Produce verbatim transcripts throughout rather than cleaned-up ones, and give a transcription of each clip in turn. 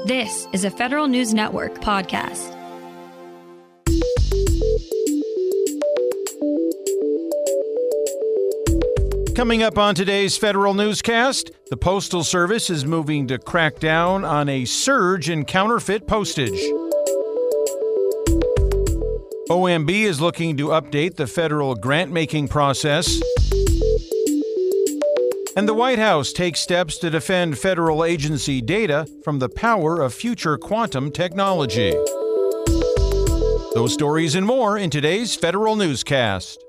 This is a Federal News Network podcast. Coming up on today's Federal Newscast, the Postal Service is moving to crack down on a surge in counterfeit postage. O M B is looking to update the federal grant-making process. And the White House takes steps to defend federal agency data from the power of future quantum technology. Those stories and more in today's Federal Newscast.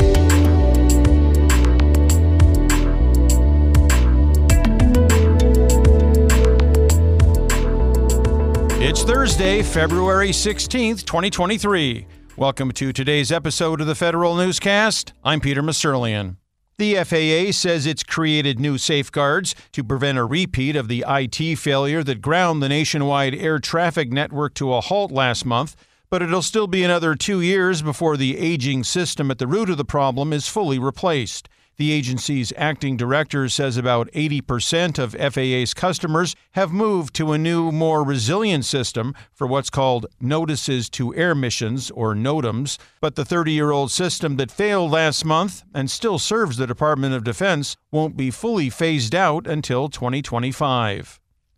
It's Thursday, February sixteenth, twenty twenty-three. Welcome to today's episode of the Federal Newscast. I'm Peter Musurlian. The F A A says it's created new safeguards to prevent a repeat of the I T failure that ground the nationwide air traffic network to a halt last month, but it'll still be another two years before the aging system at the root of the problem is fully replaced. The agency's acting director says about eighty percent of F A A's customers have moved to a new, more resilient system for what's called Notices to Air Missions, or NOTAMs, but the thirty-year-old system that failed last month and still serves the Department of Defense won't be fully phased out until twenty twenty-five.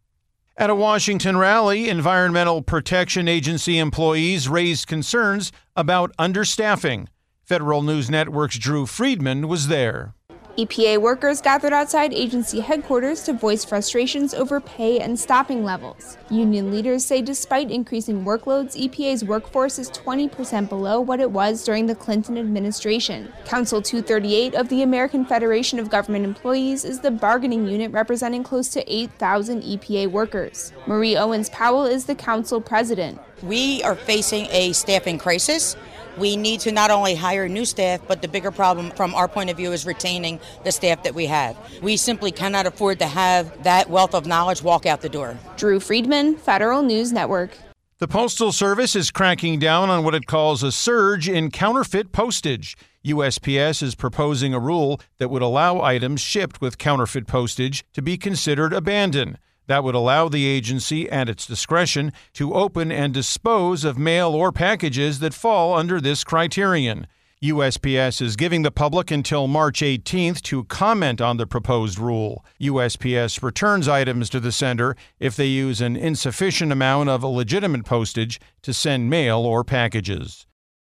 At a Washington rally, Environmental Protection Agency employees raised concerns about understaffing. Federal News Network's Drew Friedman was there. E P A workers gathered outside agency headquarters to voice frustrations over pay and staffing levels. Union leaders say despite increasing workloads, E P A's workforce is twenty percent below what it was during the Clinton administration. Council two thirty-eight of the American Federation of Government Employees is the bargaining unit representing close to eight thousand E P A workers. Marie Owens-Powell is the council president. We are facing a staffing crisis. We need to not only hire new staff, but the bigger problem from our point of view is retaining the staff that we have. We simply cannot afford to have that wealth of knowledge walk out the door. Drew Friedman, Federal News Network. The Postal Service is cracking down on what it calls a surge in counterfeit postage. U S P S is proposing a rule that would allow items shipped with counterfeit postage to be considered abandoned. That would allow the agency, at its discretion, to open and dispose of mail or packages that fall under this criterion. U S P S is giving the public until March eighteenth to comment on the proposed rule. U S P S returns items to the sender if they use an insufficient amount of legitimate postage to send mail or packages.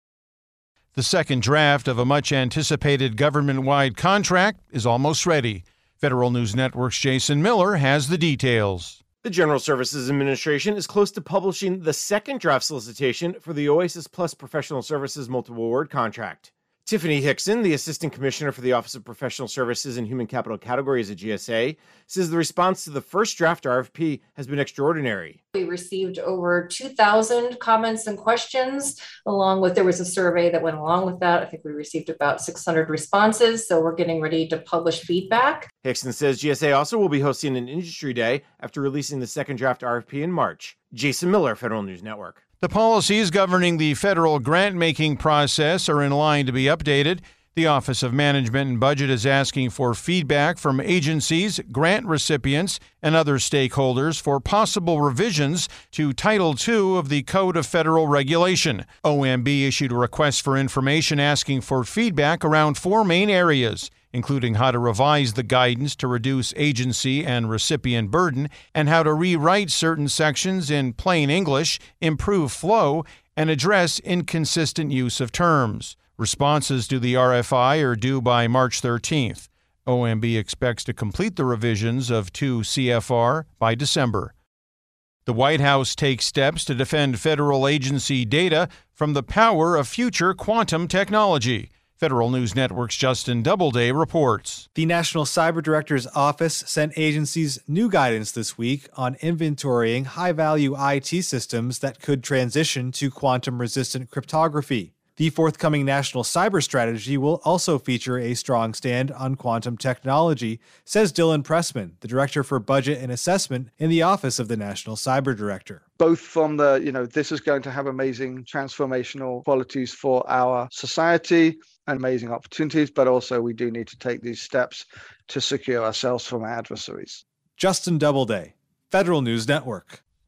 The second draft of a much-anticipated government-wide contract is almost ready. Federal News Network's Jason Miller has the details. The General Services Administration is close to publishing the second draft solicitation for the Oasis Plus Professional Services Multiple Award Contract. Tiffany Hickson, the Assistant Commissioner for the Office of Professional Services and Human Capital Categories at G S A, says the response to the first draft R F P has been extraordinary. We received over two thousand comments and questions, along with there was a survey that went along with that. I think we received about six hundred responses, so we're getting ready to publish feedback. Hickson says G S A also will be hosting an industry day after releasing the second draft R F P in March. Jason Miller, Federal News Network. The policies governing the federal grant-making process are in line to be updated. The Office of Management and Budget is asking for feedback from agencies, grant recipients, and other stakeholders for possible revisions to Title two of the Code of Federal Regulation. O M B issued a request for information asking for feedback around four main areas, including how to revise the guidance to reduce agency and recipient burden, and how to rewrite certain sections in plain English, improve flow, and address inconsistent use of terms. Responses to the R F I are due by March thirteenth. O M B expects to complete the revisions of two C F R by December. The White House takes steps to defend federal agency data from the power of future quantum technology. Federal News Network's Justin Doubleday reports. The National Cyber Director's Office sent agencies new guidance this week on inventorying high-value I T systems that could transition to quantum-resistant cryptography. The forthcoming National Cyber Strategy will also feature a strong stand on quantum technology, says Dylan Pressman, the Director for Budget and Assessment in the Office of the National Cyber Director. Both from the, you know, this is going to have amazing transformational qualities for our society and amazing opportunities, but also we do need to take these steps to secure ourselves from our adversaries. Justin Doubleday, Federal News Network.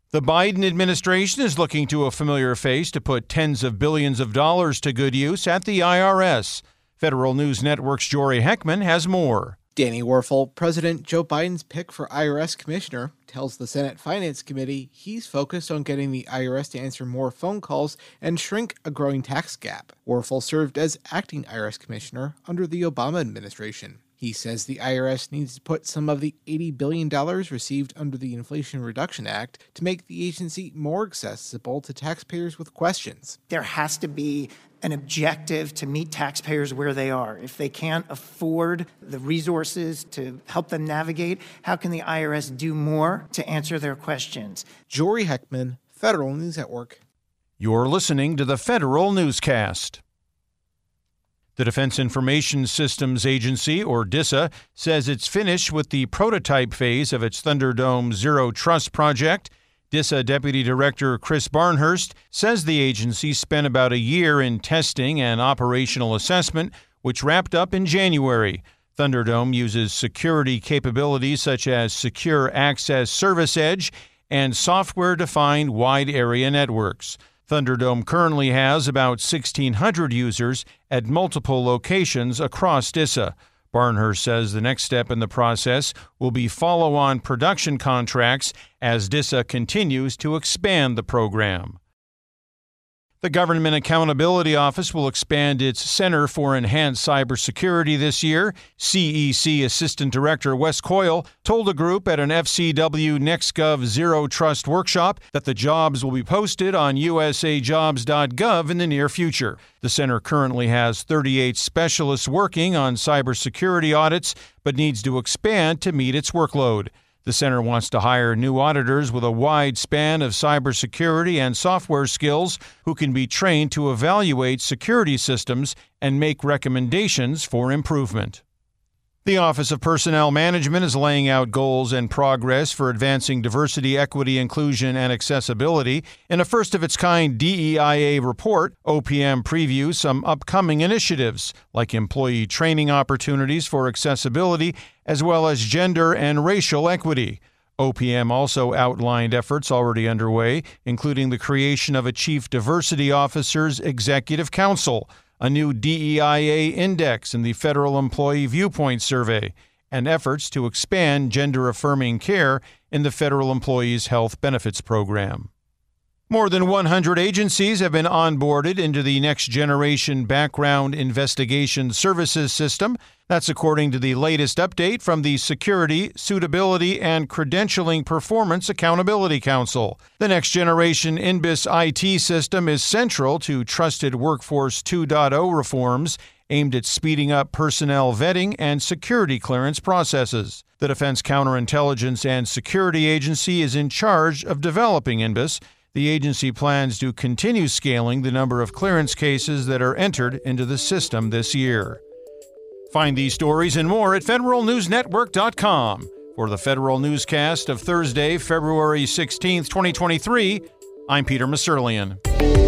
The Biden administration is looking to a familiar face to put tens of billions of dollars to good use at the I R S. Federal News Network's Jory Heckman has more. Danny Werfel, President Joe Biden's pick for I R S commissioner, tells the Senate Finance Committee he's focused on getting the I R S to answer more phone calls and shrink a growing tax gap. Werfel served as acting I R S commissioner under the Obama administration. He says the I R S needs to put some of the eighty billion dollars received under the Inflation Reduction Act to make the agency more accessible to taxpayers with questions. There has to be an objective to meet taxpayers where they are. If they can't afford the resources to help them navigate, how can the I R S do more to answer their questions? Jory Heckman, Federal News Network. You're listening to the Federal Newscast. The Defense Information Systems Agency, or DISA, says it's finished with the prototype phase of its Thunderdome Zero Trust project. DISA Deputy Director Chris Barnhurst says the agency spent about a year in testing and operational assessment, which wrapped up in January. Thunderdome uses security capabilities such as Secure Access Service Edge and software-defined wide area networks. Thunderdome currently has about sixteen hundred users at multiple locations across DISA. Barnhurst says the next step in the process will be follow-on production contracts as DISA continues to expand the program. The Government Accountability Office will expand its Center for Enhanced Cybersecurity this year. C E C Assistant Director Wes Coyle told a group at an F C W NextGov Zero Trust workshop that the jobs will be posted on U S A jobs dot gov in the near future. The center currently has thirty-eight specialists working on cybersecurity audits, but needs to expand to meet its workload. The center wants to hire new auditors with a wide span of cybersecurity and software skills who can be trained to evaluate security systems and make recommendations for improvement. The Office of Personnel Management is laying out goals and progress for advancing diversity, equity, inclusion, and accessibility. In a first-of-its-kind D E I A report, O P M previews some upcoming initiatives, like employee training opportunities for accessibility, as well as gender and racial equity. O P M also outlined efforts already underway, including the creation of a Chief Diversity Officer's Executive Council, a new D E I A index in the Federal Employee Viewpoint Survey, and efforts to expand gender-affirming care in the Federal Employees Health Benefits Program. More than one hundred agencies have been onboarded into the Next Generation Background Investigation Services System. That's according to the latest update from the Security, Suitability, and Credentialing Performance Accountability Council. The Next Generation I N B I S I T system is central to Trusted Workforce two point oh reforms aimed at speeding up personnel vetting and security clearance processes. The Defense Counterintelligence and Security Agency is in charge of developing I N B I S. The agency plans to continue scaling the number of clearance cases that are entered into the system this year. Find these stories and more at federal news network dot com. For the Federal Newscast of Thursday, February sixteenth, twenty twenty-three, I'm Peter Musurlian.